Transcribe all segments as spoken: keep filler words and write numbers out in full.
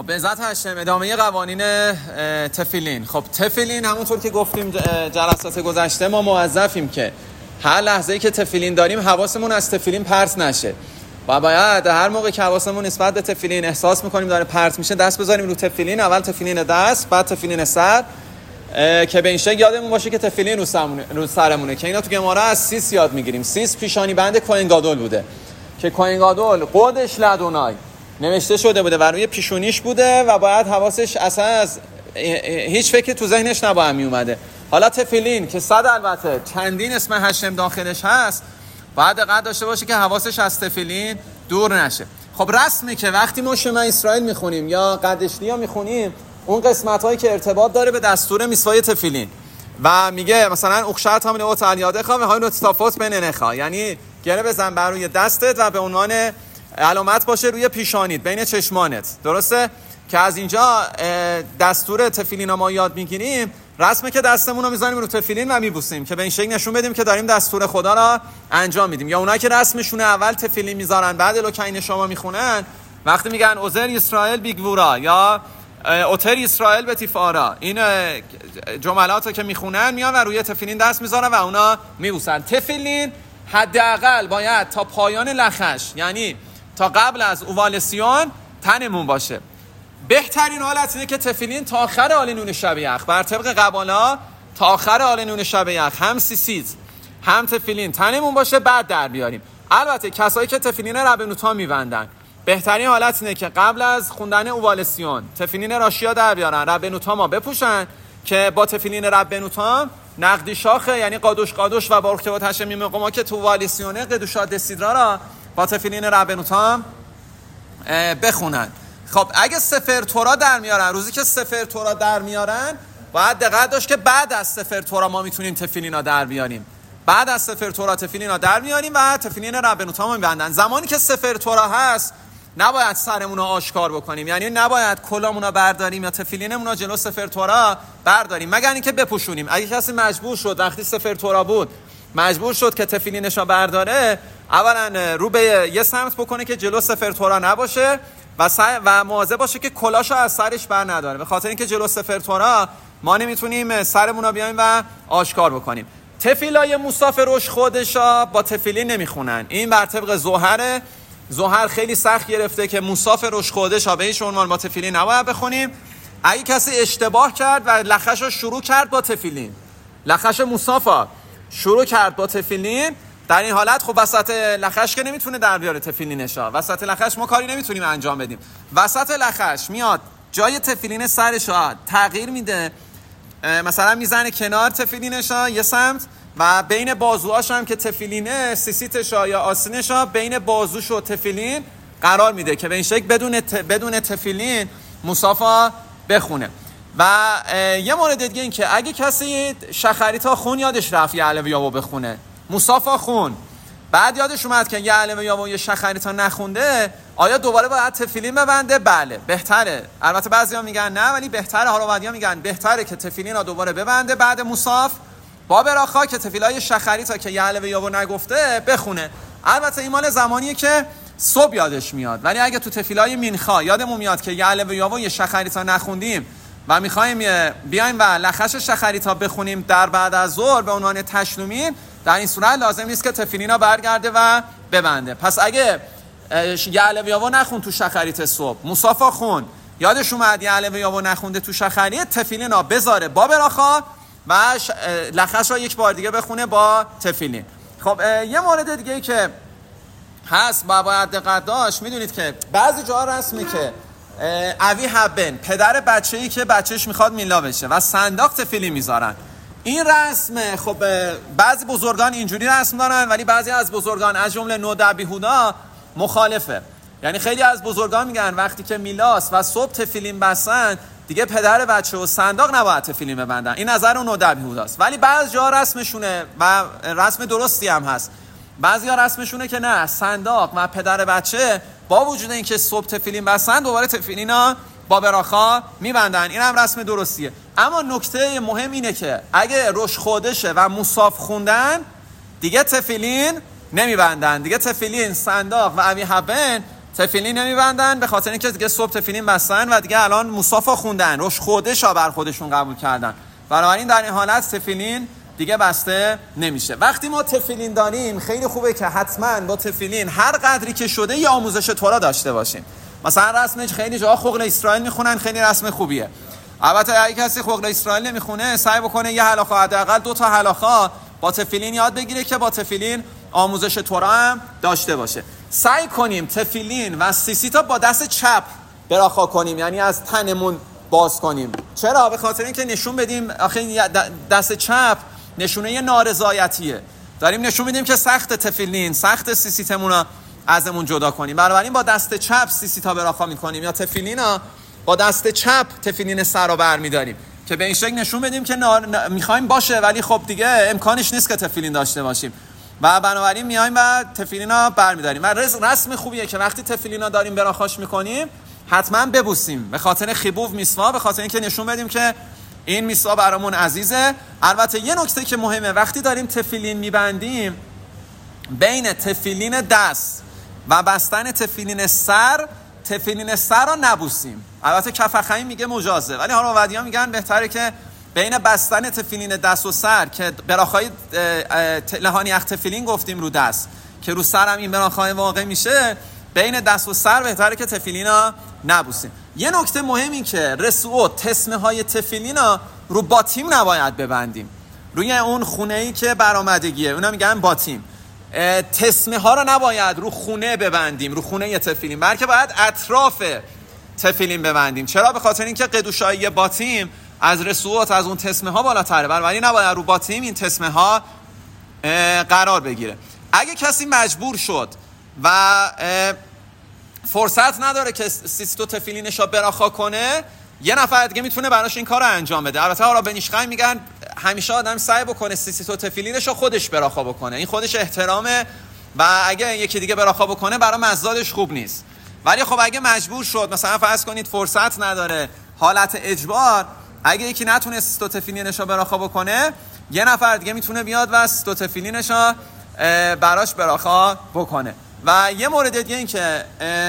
خب به ذات هشم ادامه قوانین تفیلین. خب تفیلین همونطور که گفتیم جلسات گذشته ما موظفیم که هر لحظه‌ای که تفیلین داریم حواسمون از تفیلین پرت نشه و باید هر موقع که حواسمون نسبت به تفیلین احساس می‌کنیم داره پرت میشه دست بذاریم رو تفیلین، اول تفیلین دست بعد تفیلین سر، که به این شکل یادمون باشه که تفیلین رو سرمونه, رو سرمونه که اینا تو گمارا از سیس یاد میگیریم. سیس پیشانی بند کوهن گادول بوده که کوهن گادول قدش لدونای نوشته شده بوده و روی پیشونیش بوده و باید حواسش اصلا از هیچ فکری تو ذهنش نباید می اومده. حالا تفیلین که صد البته چندین اسم هشم داخلش هست باید دقت داشته باشه که حواسش از تفیلین دور نشه. خب رسمی که وقتی ما شما اسرائیل میخونیم یا قدشلیا میخونیم اون قسمت هایی که ارتباط داره به دستور میسوای تفیلین و میگه مثلا اخشات هم نوت الیاده خوا و های نوت تافوت بین نخا، یعنی گره بزن بر روی دستت و به عنوان علامت باشه روی پیشانیت بین چشمانت، درسته؟ که از اینجا دستور تفیلین ما یاد میگیریم. رسمه که دستمون رو میذاریم رو تفیلین و میبوسیم که به این شکل نشون بدیم که داریم دستور خدا را انجام میدیم. یا اونایی که رسمشونه اول تفیلین میذارن بعد الوکین شما میخونن وقتی میگن اوزر اسرائیل بیگورا یا اوتر اسرائیل به تیفارا، این جملاتو که میخونن میان و روی تفیلین دست میذارن و اونا میبوسن. تفیلین حداقل باید تا پایان لخش، یعنی تا قبل از اووالسیون تنمون باشه. بهترین حالت اینه که تفیلین تا آخر آل نون شب یخ بر طبق قبالا تا آخر آل نون شب یخ هم سیسیت هم تفیلین تنمون باشه بعد در بیاریم. البته کسایی که تفیلین ربنوتا میبندن بهترین حالت اینه که قبل از خوندن اووالسیون تفیلین راشیا در بیارن، ربنوتا ما بپوشن که با تفیلین ربنوتا نقدی شاخه یعنی قادوش قادوش و با ارتباط هشمی مقاما که تو اووالسیونه قدوشات دسیدرا را با تفیلین ربنوتا بخونن. خب اگه سفر تورا در میارن، روزی که سفر تورا در میارن باید دقت داشت که بعد از سفر تورا ما میتونیم تفیلینا در بیاریم. بعد از سفر تورا تفیلینا در میاریم و تفیلین ربنوتا ما میبندن. زمانی که سفر تورا هست نباید سرمون رو آشکار بکنیم، یعنی نباید کلامون رو برداریم یا تفیلینمون رو جلو سفر تورا برداریم مگر اینکه بپوشونیم. اگه کسی مجبور شد وقتی سفر تورا بود مجبور شد که تفیلینش رو برداره، اولا رو به یه سمت بکنه که جلو سفر تورا نباشه و و مواظب باشه که کلاشو از سرش بر نداره، به خاطر اینکه جلو سفر تورا ما نمیتونیم سرمون رو بیایم و آشکار بکنیم. تفیلای موسی روش خودشا با تفیلین نمیخونن، این بر طبق زهره. زهر خیلی سخت گرفته که موسی روش خودشا به هیچ عنوان با تفیلین نباید بخونیم. اگه کسی اشتباه کرد و لخشو شروع کرد با تفیلین، لخش موسی شروع کرد با تفیلین، در این حالت خب وسط لخش که نمیتونه در بیاره تفیلینشا، وسط لخش ما کاری نمیتونیم انجام بدیم. وسط لخش میاد جای تفیلین سرشا تغییر میده، مثلا میزنه کنار تفیلینشا یه سمت و بین بازوهاش هم که تفیلینه سیسیتشا یا آسینشا بین بازوش و تفیلین قرار میده که به این شکل بدون ت... بدون تفیلین مصافا بخونه. و یه مورد دیگه این که اگه کسی شخریتا خون یادش رفت یه علوه یاو بخونه، مصافا خون، بعد یادش اومد که یه علوه یاو یه شخریتا نخونده، آیا دوباره باید تفیلین ببنده؟ بله بهتره. البته بعضیا میگن نه ولی بهتره، حالا بعضیا میگن بهتره که تفیلین رو دوباره ببنده بعد مصاف با براخا که تفیلای شخریتا که یه علوه یاو نگفته بخونه. البته این مال زمانیه که صبح یادش میاد، ولی اگه تو تفیلای مینخا یادمون میاد که یه علوه یاو یه شخریتا نخوندیم و میخوایم بیایم و لخش شخریتا بخونیم در بعد از ظهر به عنوان تشلومین، در این صورت لازم نیست که تفیلینا برگرده و ببنده. پس اگه یه علوه یاو نخون تو شخریت صبح، مصافا خون یادش اومد یه علوه یاو نخونده تو شخریت، تفیلینا بذاره با براخا و لخش رو یک بار دیگه بخونه با تفیلین. خب یه مورد دیگه ای که هست با باید دقت داشت، میدونید که بعضی جاها رسمی که اوی حبن پدر بچه‌ای که بچهش میخواد میلا بشه و صندوق تفیلین میذارن. این رسم خب بعضی بزرگان اینجوری رسم دارن ولی بعضی از بزرگان از جمله نودبی هودا مخالفه. یعنی خیلی از بزرگان میگن وقتی که میلاست و صبح تفیلین بسن دیگه پدر بچه و صندوق نباید تفیلین ببندن. این نظر اون نودبی هوداست، ولی بعضی جا رسمشونه و رسم درستی هم هست. بعضی ها رسمشونه که نه، صندوق و پدر بچه با وجود اینکه صبح تفیلین بسن دوباره تفیلینا با براخا میبندن. این هم رسم درستیه. اما نکته مهم اینه که اگه روش خودشه و مصاف خوندن دیگه تفیلین نمیبندن، دیگه تفیلین، صندوق و اوی حبن تفیلین نمیبندن به خاطر اینکه دیگه صبح تفیلین بستن و دیگه الان موسافا خوندن، روش خودشا بر خودشون قبول کردن، بنابراین در این حالت تفیلین دیگه بسته نمیشه. وقتی ما تفیلین داریم خیلی خوبه که حتما با تفیلین هر قدری که شده یه آموزش تورا داشته باشیم. مثلا رسمش خیلی جاها خغل اسرائیل میخونن، خیلی رسم خوبیه. البته اگه کسی خغل اسرائیل نمیخونه سعی بکنه یه حلاخه حداقل دو تا حلاخه با تفیلین یاد بگیره که با تفیلین آموزش تورا هم داشته باشه. سعی کنیم تفیلین و سیسیتا با دست چپ براخا کنیم، یعنی از تنمون باز کنیم. چرا؟ به خاطر اینکه نشون بدیم آخه دست چپ نشونه یه نارضایتیه، داریم نشون میدیم که سخت تفیلین، سخت سیسیتمون رو ازمون جدا کنیم. بنابراین با دست چپ سیسیتا براخا میکنیم یا تفیلینا با دست چپ تفیلین سر رو برمیداریم که به این شکل نشون بدیم که نار... میخوایم باشه ولی خب دیگه امکانش نیست که تفیلین داشته باشیم و بنابراین میایم و تفیلینا برمیداریم. و رسم خوبیه که وقتی تفیلینا داریم براخاش میکنیم حتما ببوسیم به خاطر خیبوف میسوا، به خاطر اینکه نشون بدیم که این میسوا برامون عزیزه. البته یه نکته که مهمه، وقتی داریم تفیلین میبندیم بین تفیلین دست و بستن تفیلین سر، تفیلین سر رو نبوسیم. البته کفخیم میگه مجازه، ولی حالا ودیا میگن بهتره که بین بستن تفیلین دست و سر که براخای لهانی اخ تفیلین گفتیم رو دست که رو سر هم این براخای واقع میشه، بین دست و سر بهتره که تفیلینا نبوسیم. یه نکته مهم این که رسوع تسمه های تفیلینا رو باتیم نباید ببندیم، روی اون خونه ای که برآمدگیه اونا میگن باتیم. تسمه ها رو نباید رو خونه ببندیم، رو خونه تفیلین، بلکه باید اطراف تفیلین ببندیم. چرا؟ به خاطر اینکه قدوشایی باتیم از رسوعات از اون تسمه ها بالاتره، بنابراین نباید رو باتیم این تسمه ها قرار بگیره. اگه کسی مجبور شد و فرصت نداره که سیستو تفیلینش رو براخا کنه، یه نفر دیگه میتونه براش این کار رو انجام بده. البته آرا بنیشخای میگن همیشه آدم سعی بکنه سیستو تفیلینش رو خودش براخا بکنه، این خودش احترامه و اگه یکی دیگه براخا بکنه برای مزدادش خوب نیست. ولی خب اگه مجبور شد، مثلا فرض کنید فرصت نداره، حالت اجبار، اگه یکی نتونه سیستو تفیلینش رو براخا بکنه، یه نفر دیگه میتونه بیاد و سیستو تفیلینش رو براش براخا بکنه. و یه مورد دیگه این که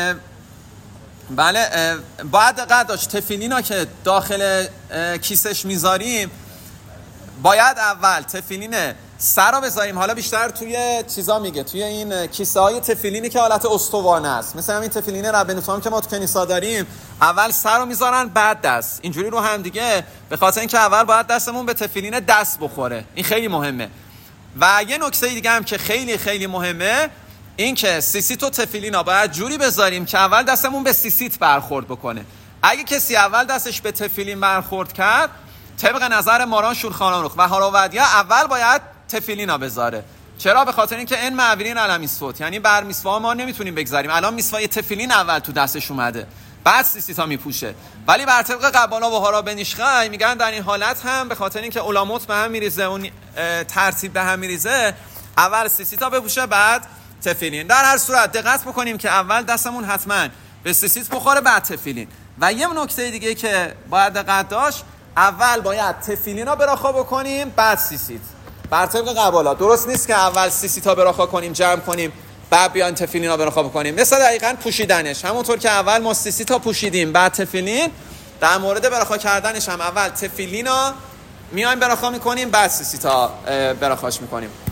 بله باید دقت داشت تفیلینا که داخل کیسش میذاریم باید اول تفیلین سر رو بذاریم. حالا بیشتر توی چیزا میگه توی این کیسه های تفیلینی که حالت استوانه است، مثلا همین تفیلین ربنوتام که ما تو کنیسا داریم، اول سر رو میذارن بعد دست، اینجوری رو هم دیگه، به خاطر اینکه اول باید دستمون به تفیلین دست بخوره، این خیلی مهمه. و یه نکته دیگه هم که خیلی خیلی مهمه این که سیسیت و تفیلینا باید جوری بذاریم که اول دستمون به سیسیت برخورد بکنه. اگه کسی اول دستش به تفیلین برخورد کرد، طبق نظر ماران شورخانانوخ و هاراودیا اول باید تفیلینا بذاره. چرا؟ به خاطر اینکه این معبرین علم میسوت، یعنی بر میسوا ما نمیتونیم بگذاریم. الان میسوای تفیلین اول تو دستش اومده بعد سیسیتا میپوشه، ولی بر طبق قبالا و هارا بنیشخای میگن در این حالت هم به خاطر اینکه علامت به هم میریزه، اون ترتیب به هم میریزه، اول سیسیتا بپوشه بعد تفیلین. در هر صورت دقت بکنیم که اول دستمون حتما به سیسیت بخوره بعد تفیلین. و یه نکته دیگه که باید دقت داشت، اول باید تفیلینا براخا بکنیم بعد سیسیت، بر طبق قبالا. درست نیست که اول سیسیتا براخا کنیم جمع کنیم بعد بیان تفیلینا براخا بکنیم. مثلا دقیقاً پوشیدنش همونطور که اول ما سیسیتا پوشیدیم بعد تفیلین، در مورد براخا کردنش هم اول تفیلینا میایم براخا میکنیم بعد سیسیتا براخاش میکنیم.